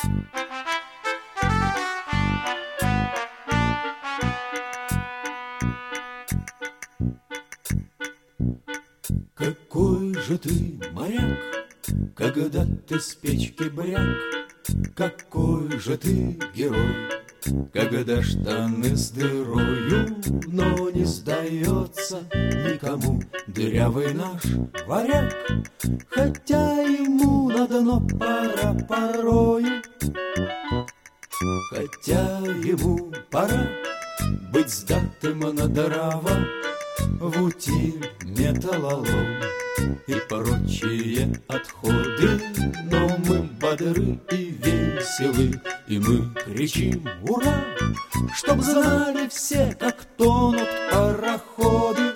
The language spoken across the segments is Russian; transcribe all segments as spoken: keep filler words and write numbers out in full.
Какой же ты моряк, когда ты с печки бряк? Какой же ты герой, когда штаны с дырою, но не сдается никому дырявый наш варяг, хотя ему на дно пора порою, хотя ему пора быть сдатым на дрова в утиль, металлолом и прочие отходы. Но мы бодры и веселы, и мы кричим «Ура!», чтоб знали все, как тонут пароходы,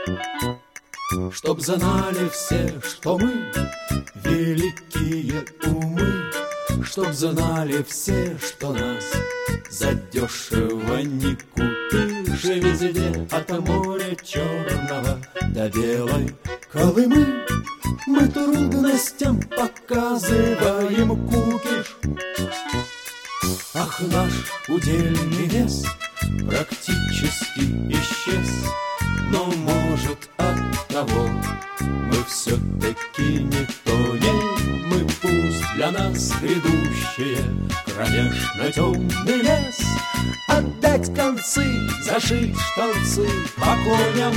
чтоб знали все, что мы великие умы, чтоб знали все, что нас задешево не купишь везде, от моря черного до белой Колымы. Мы трудностям показываем кукиш. Ах, наш удельный вес практически исчез, но, может, от того мы все-таки не тонем. Мы пусть для нас грядущее кромешно темный лес, отдать концы, зашить штанцы по коням.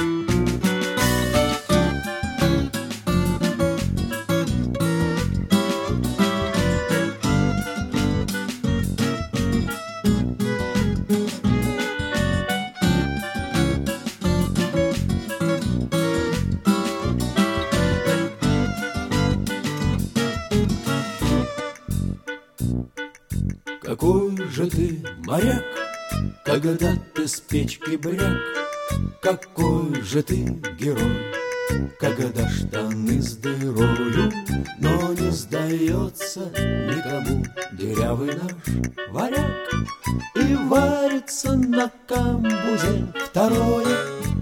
Какой же ты моряк, когда ты с печки бряк? Какой же ты герой, когда штаны с дырою, но не сдается никому дырявый наш варяг, и варится на камбузе второе